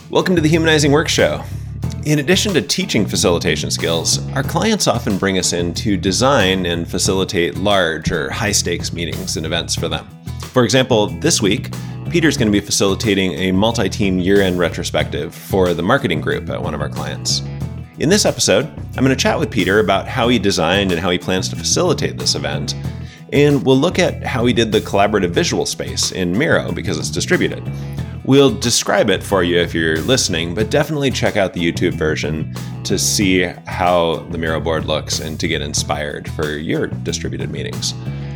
Welcome to the Humanizing Work Show. In addition to teaching facilitation skills, our clients often bring us in to design and facilitate large or high-stakes meetings and events for them. For example, this week, Peter's going to be facilitating a multi-team year-end retrospective for the marketing group at one of our clients. In this episode, I'm going to chat with Peter about how he designed and how he plans to facilitate this event, and we'll look at how he did the collaborative visual space in Miro because it's distributed. We'll describe it for you if you're listening, but definitely check out the YouTube version to see how the Miro board looks and to get inspired for your distributed meetings.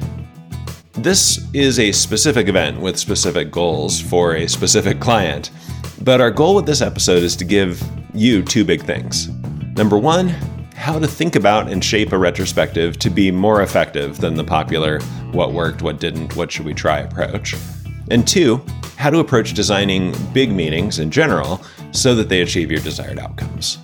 This is a specific event with specific goals for a specific client, but our goal with this episode is to give you two big things. Number one, how to think about and shape a retrospective to be more effective than the popular what worked, what didn't, what should we try approach. And two, how to approach designing big meetings in general so that they achieve your desired outcomes.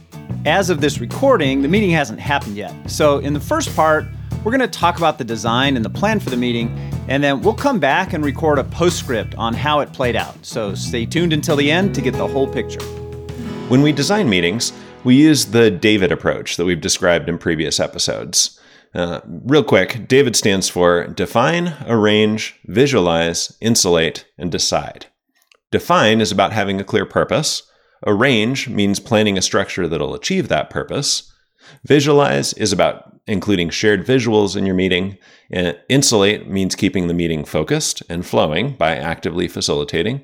As of this recording, the meeting hasn't happened yet. So in the first part, we're going to talk about the design and the plan for the meeting, and then we'll come back and record a postscript on how it played out. So stay tuned until the end to get the whole picture. When we design meetings, we use the DAVID approach that we've described in previous episodes. Real quick, DAVID stands for Define, Arrange, Visualize, Insulate, and Decide. Define is about having a clear purpose. Arrange means planning a structure that'll achieve that purpose. Visualize is about including shared visuals in your meeting. And insulate means keeping the meeting focused and flowing by actively facilitating.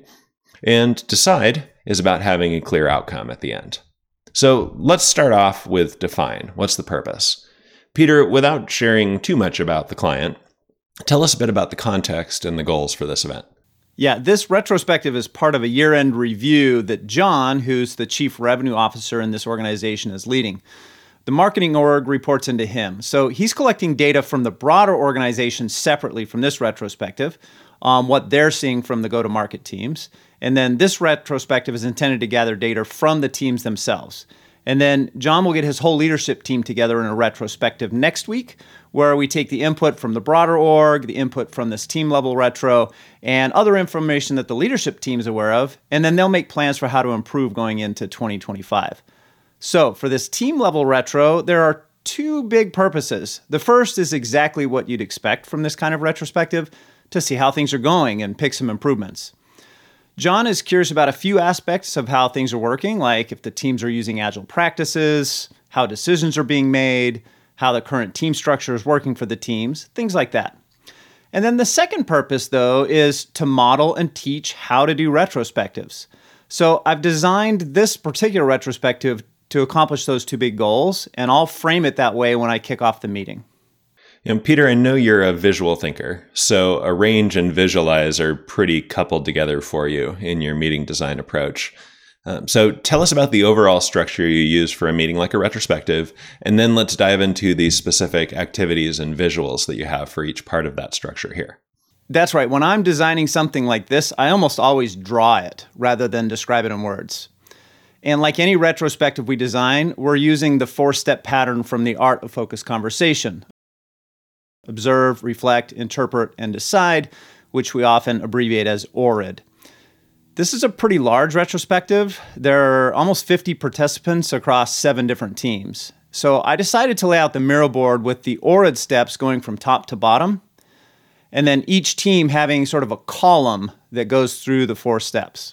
And decide is about having a clear outcome at the end. So let's start off with define. What's the purpose? Peter, without sharing too much about the client, tell us a bit about the context and the goals for this event. Yeah, this retrospective is part of a year-end review that John, who's the chief revenue officer in this organization, is leading. The marketing org reports into him. So he's collecting data from the broader organization separately from this retrospective on what they're seeing from the go-to-market teams. And then this retrospective is intended to gather data from the teams themselves. And then John will get his whole leadership team together in a retrospective next week, where we take the input from the broader org, the input from this team level retro, and other information that the leadership team is aware of, and then they'll make plans for how to improve going into 2025. So for this team level retro, there are two big purposes. The first is exactly what you'd expect from this kind of retrospective, to see how things are going and pick some improvements. John is curious about a few aspects of how things are working, like if the teams are using agile practices, how decisions are being made, how the current team structure is working for the teams, things like that. And then the second purpose, though, is to model and teach how to do retrospectives. So I've designed this particular retrospective to accomplish those two big goals, and I'll frame it that way when I kick off the meeting. And Peter, I know you're a visual thinker, so arrange and visualize are pretty coupled together for you in your meeting design approach. So tell us about the overall structure you use for a meeting like a retrospective, and then let's dive into the specific activities and visuals that you have for each part of that structure here. That's right. When I'm designing something like this, I almost always draw it rather than describe it in words. And like any retrospective we design, we're using the 4-step pattern from the Art of Focused Conversation. Observe, reflect, interpret, and decide, which we often abbreviate as ORID. This is a pretty large retrospective. There are almost 50 participants across 7 different teams. So I decided to lay out the Miro board with the ORID steps going from top to bottom, and then each team having sort of a column that goes through the 4 steps.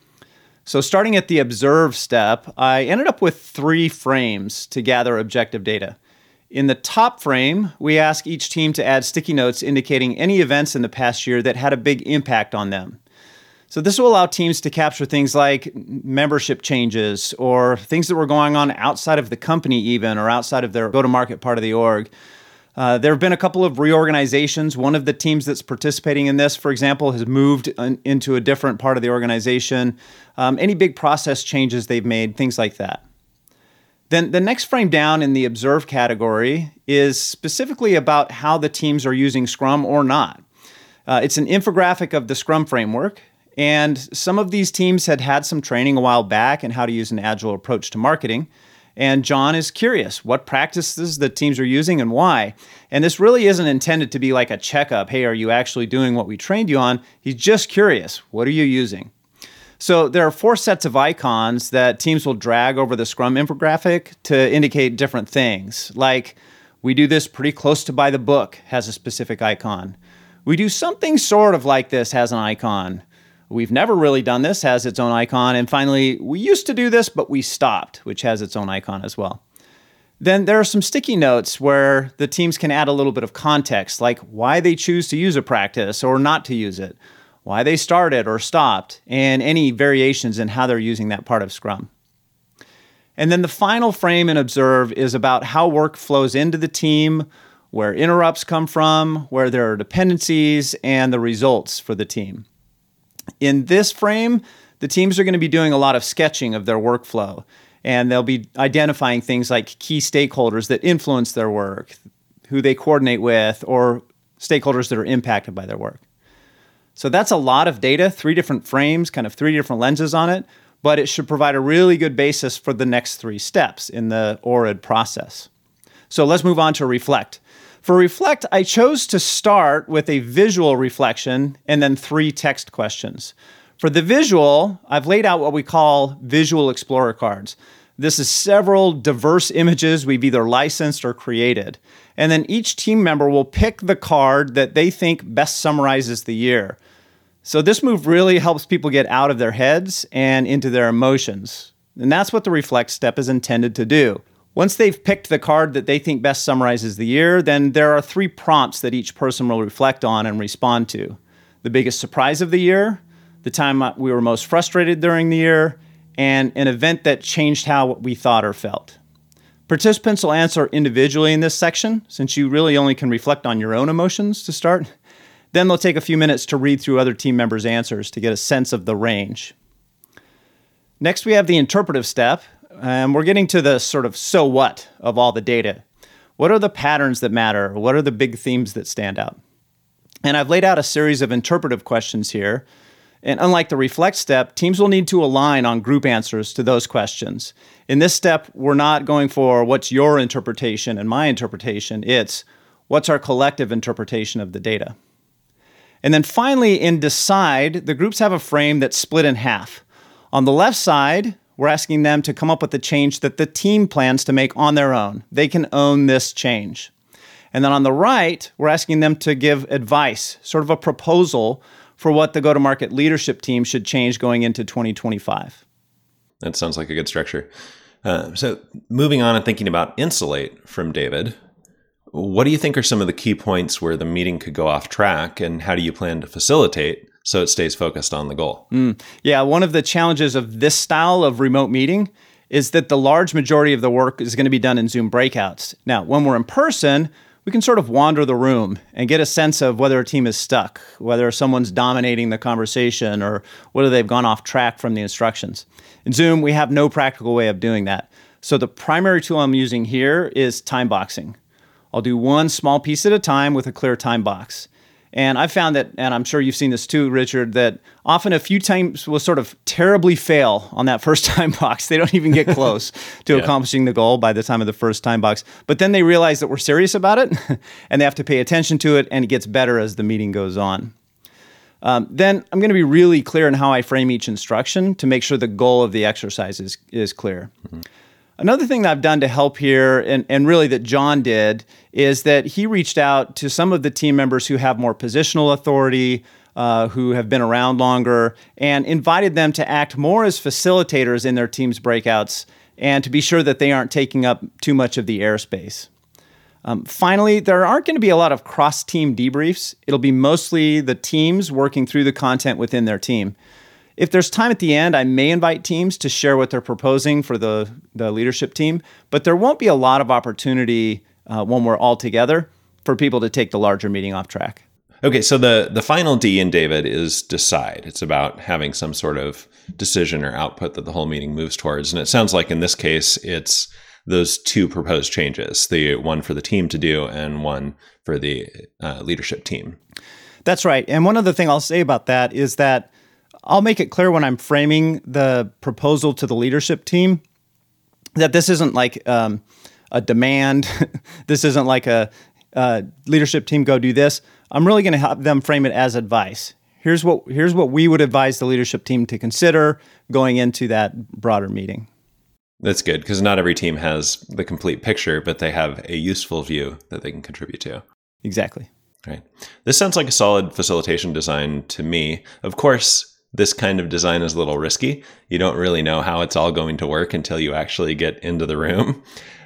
So starting at the observe step, I ended up with 3 frames to gather objective data. In the top frame, we ask each team to add sticky notes indicating any events in the past year that had a big impact on them. So this will allow teams to capture things like membership changes or things that were going on outside of the company even, or outside of their go-to-market part of the org. There have been a couple of reorganizations. One of the teams that's participating in this, for example, has moved into a different part of the organization. Any big process changes they've made, things like that. Then the next frame down in the observe category is specifically about how the teams are using Scrum or not. It's an infographic of the Scrum framework, and some of these teams had some training a while back in how to use an agile approach to marketing. And John is curious what practices the teams are using and why. And this really isn't intended to be like a checkup. Hey, are you actually doing what we trained you on? He's just curious. What are you using? So there are 4 sets of icons that teams will drag over the Scrum infographic to indicate different things. Like, we do this pretty close to by the book has a specific icon. We do something sort of like this has an icon. We've never really done this has its own icon. And finally, we used to do this, but we stopped, which has its own icon as well. Then there are some sticky notes where the teams can add a little bit of context, like why they choose to use a practice or not to use it, why they started or stopped, and any variations in how they're using that part of Scrum. And then the final frame in Observe is about how work flows into the team, where interrupts come from, where there are dependencies, and the results for the team. In this frame, the teams are going to be doing a lot of sketching of their workflow, and they'll be identifying things like key stakeholders that influence their work, who they coordinate with, or stakeholders that are impacted by their work. So that's a lot of data, 3 different frames, kind of 3 different lenses on it, but it should provide a really good basis for the next 3 steps in the ORAD process. So let's move on to Reflect. For Reflect, I chose to start with a visual reflection and then 3 text questions. For the visual, I've laid out what we call Visual Explorer cards. This is several diverse images we've either licensed or created. And then each team member will pick the card that they think best summarizes the year. So this move really helps people get out of their heads and into their emotions. And that's what the Reflect step is intended to do. Once they've picked the card that they think best summarizes the year, then there are 3 prompts that each person will reflect on and respond to. The biggest surprise of the year, the time we were most frustrated during the year, and an event that changed how we thought or felt. Participants will answer individually in this section, since you really only can reflect on your own emotions to start. Then they'll take a few minutes to read through other team members' answers to get a sense of the range. Next, we have the interpretive step, and we're getting to the sort of so what of all the data. What are the patterns that matter? What are the big themes that stand out? And I've laid out a series of interpretive questions here. And unlike the Reflect step, teams will need to align on group answers to those questions. In this step, we're not going for what's your interpretation and my interpretation. It's what's our collective interpretation of the data. And then finally, in Decide, the groups have a frame that's split in half. On the left side, we're asking them to come up with a change that the team plans to make on their own. They can own this change. And then on the right, we're asking them to give advice, sort of a proposal for what the go-to-market leadership team should change going into 2025. That sounds like a good structure. So moving on and thinking about Insulate from David, what do you think are some of the key points where the meeting could go off track, and how do you plan to facilitate so it stays focused on the goal? Yeah, one of the challenges of this style of remote meeting is that the large majority of the work is going to be done in Zoom breakouts. Now, when we're in person, we can sort of wander the room and get a sense of whether a team is stuck, whether someone's dominating the conversation, or whether they've gone off track from the instructions. In Zoom, we have no practical way of doing that. So the primary tool I'm using here is time boxing. I'll do one small piece at a time with a clear time box. And I've found that, and I'm sure you've seen this too, Richard, that often a few teams will sort of terribly fail on that first time box. They don't even get close to accomplishing the goal by the time of the first time box. But then they realize that we're serious about it, and they have to pay attention to it, and it gets better as the meeting goes on. Then I'm going to be really clear in how I frame each instruction to make sure the goal of the exercise is clear. Mm-hmm. Another thing that I've done to help here, and really that John did, is that he reached out to some of the team members who have more positional authority, who have been around longer, and invited them to act more as facilitators in their team's breakouts, and to be sure that they aren't taking up too much of the airspace. Finally, there aren't going to be a lot of cross-team debriefs. It'll be mostly the teams working through the content within their team. If there's time at the end, I may invite teams to share what they're proposing for the leadership team, but there won't be a lot of opportunity when we're all together for people to take the larger meeting off track. Okay, so the final D in David is decide. It's about having some sort of decision or output that the whole meeting moves towards. And it sounds like in this case, it's those 2 proposed changes, the one for the team to do and one for the leadership team. That's right. And one other thing I'll say about that is that I'll make it clear when I'm framing the proposal to the leadership team that this isn't like a demand. This isn't like a leadership team go do this. I'm really going to have them frame it as advice. here's what we would advise the leadership team to consider going into that broader meeting. That's good, because not every team has the complete picture, but they have a useful view that they can contribute to. Exactly. Right. This sounds like a solid facilitation design to me. Of course, this kind of design is a little risky. You don't really know how it's all going to work until you actually get into the room.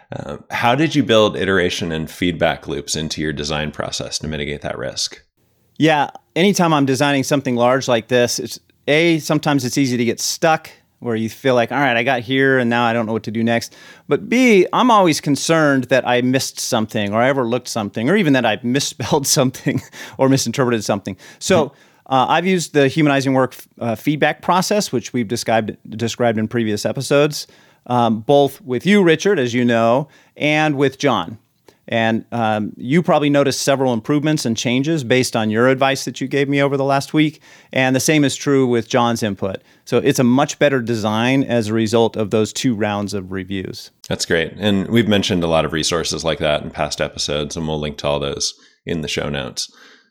How did you build iteration and feedback loops into your design process to mitigate that risk? Yeah, anytime I'm designing something large like this, sometimes it's easy to get stuck where you feel like, all right, I got here and now I don't know what to do next. But B, I'm always concerned that I missed something or I overlooked something or even that I misspelled something or misinterpreted something. So I've used the humanizing work feedback process, which we've described in previous episodes, both with you, Richard, as you know, and with John. And you probably noticed several improvements and changes based on your advice that you gave me over the last week. And the same is true with John's input. So it's a much better design as a result of those 2 rounds of reviews. That's great. And we've mentioned a lot of resources like that in past episodes, and we'll link to all those in the show notes.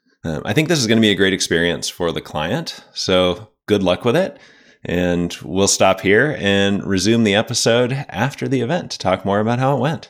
I think this is going to be a great experience for the client. So good luck with it. And we'll stop here and resume the episode after the event to talk more about how it went.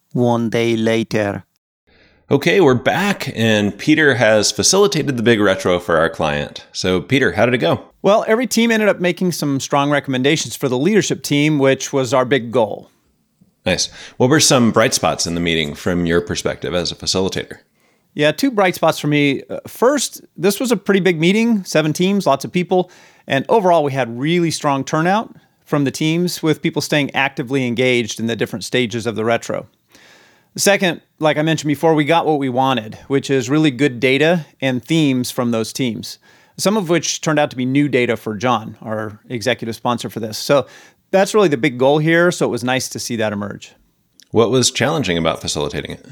1 day later. Okay, we're back, and Peter has facilitated the big retro for our client. So, Peter, how did it go? Well, every team ended up making some strong recommendations for the leadership team, which was our big goal. Nice. What were some bright spots in the meeting from your perspective as a facilitator? Yeah, 2 bright spots for me. First, this was a pretty big meeting, 7 teams, lots of people. And overall, we had really strong turnout from the teams with people staying actively engaged in the different stages of the retro. Second, like I mentioned before, we got what we wanted, which is really good data and themes from those teams, some of which turned out to be new data for John, our executive sponsor for this. So that's really the big goal here. So it was nice to see that emerge. What was challenging about facilitating it?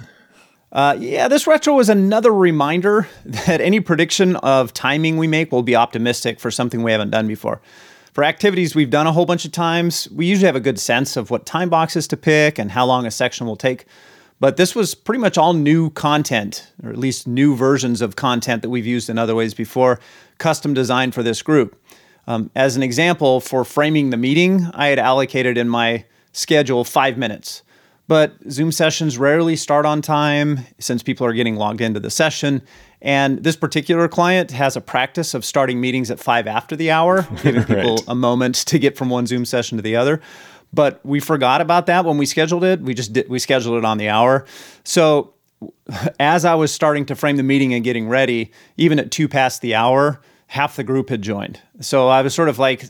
This retro was another reminder that any prediction of timing we make will be optimistic for something we haven't done before. For activities we've done a whole bunch of times, we usually have a good sense of what time boxes to pick and how long a section will take. But this was pretty much all new content, or at least new versions of content that we've used in other ways before, custom designed for this group. As an example, for framing the meeting, I had allocated in my schedule 5 minutes. But Zoom sessions rarely start on time since people are getting logged into the session. And this particular client has a practice of starting meetings at 5 after the hour, giving people a moment to get from one Zoom session to the other. But we forgot about that when we scheduled it. We scheduled it on the hour. So as I was starting to frame the meeting and getting ready, even at 2 past the hour, half the group had joined. So I was sort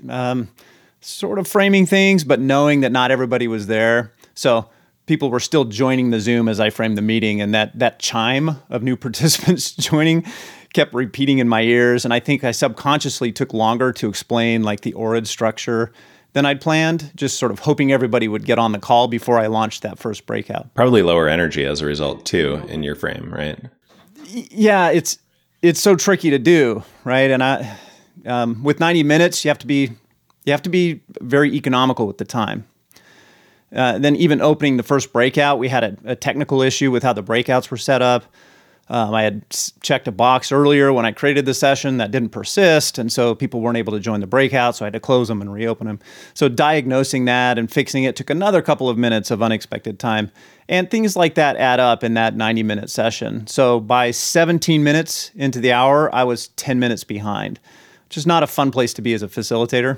of framing things, but knowing that not everybody was there. So people were still joining the Zoom as I framed the meeting, and that chime of new participants joining kept repeating in my ears. And I think I subconsciously took longer to explain like the ORID structure than I'd planned, just sort of hoping everybody would get on the call before I launched that first breakout. Probably lower energy as a result too in your frame, right? Yeah, it's so tricky to do, right? And with 90 minutes, you have to be very economical with the time. Then even opening the first breakout, we had a technical issue with how the breakouts were set up. I had checked a box earlier when I created the session that didn't persist, and so people weren't able to join the breakout, so I had to close them and reopen them. So diagnosing that and fixing it took another couple of minutes of unexpected time. And things like that add up in that 90-minute session. So by 17 minutes into the hour, I was 10 minutes behind, which is not a fun place to be as a facilitator.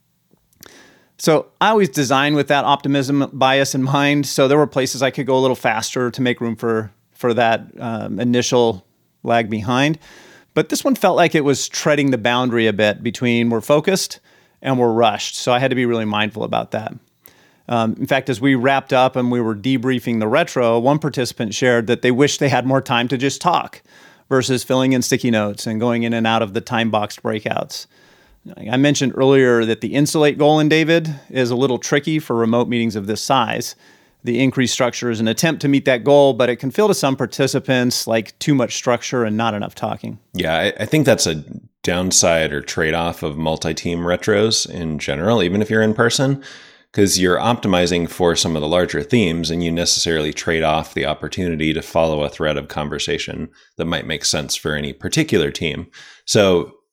So I always design with that optimism bias in mind. So there were places I could go a little faster to make room for that initial lag behind. But this one felt like it was treading the boundary a bit between we're focused and we're rushed. So I had to be really mindful about that. In fact, as we wrapped up and we were debriefing the retro, one participant shared that they wished they had more time to just talk versus filling in sticky notes and going in and out of the time-boxed breakouts. I mentioned earlier that the insulate goal in David is a little tricky for remote meetings of this size. The increased structure is an attempt to meet that goal, but it can feel to some participants like too much structure and not enough talking. Yeah, I think that's a downside or trade-off of multi-team retros in general, even if you're in person, because you're optimizing for some of the larger themes and you necessarily trade off the opportunity to follow a thread of conversation that might make sense for any particular team. So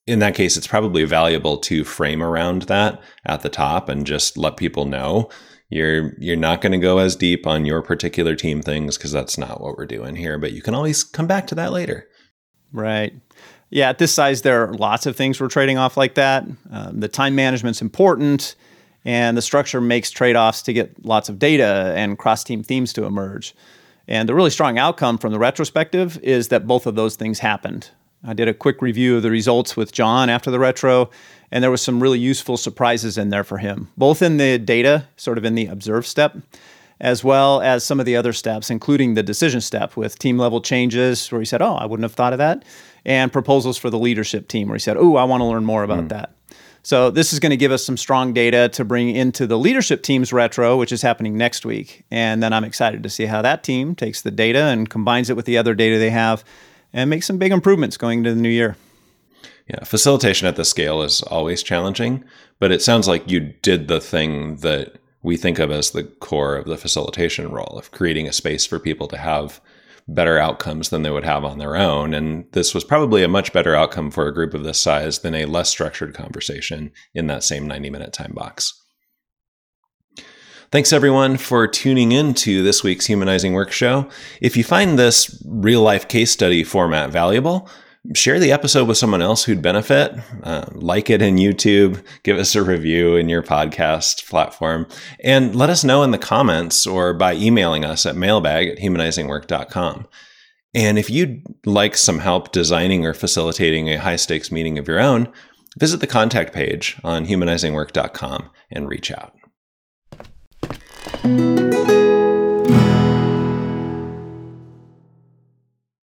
in that case, it's probably valuable to frame around that at the top and just let people know you're not going to go as deep on your particular team things because that's not what we're doing here. But you can always come back to that later. Right. Yeah, at this size, there are lots of things we're trading off like that. The time management's important, and the structure makes trade-offs to get lots of data and cross-team themes to emerge. And the really strong outcome from the retrospective is that both of those things happened. I did a quick review of the results with John after the retro, and there was some really useful surprises in there for him, both in the data, sort of in the observe step, as well as some of the other steps, including the decision step with team level changes where he said, oh, I wouldn't have thought of that, and proposals for the leadership team where he said, oh, I want to learn more about that. So this is going to give us some strong data to bring into the leadership team's retro, which is happening next week. And then I'm excited to see how that team takes the data and combines it with the other data they have and makes some big improvements going into the new year. Yeah, facilitation at this scale is always challenging, but it sounds like you did the thing that we think of as the core of the facilitation role of creating a space for people to have better outcomes than they would have on their own. And this was probably a much better outcome for a group of this size than a less structured conversation in that same 90-minute time box. Thanks, everyone, for tuning in to this week's Humanizing Work show. If you find this real-life case study format valuable, share the episode with someone else who'd benefit. Like it in YouTube, give us a review in your podcast platform, and let us know in the comments or by emailing us at mailbag@humanizingwork.com. And if you'd like some help designing or facilitating a high-stakes meeting of your own, visit the contact page on humanizingwork.com and reach out.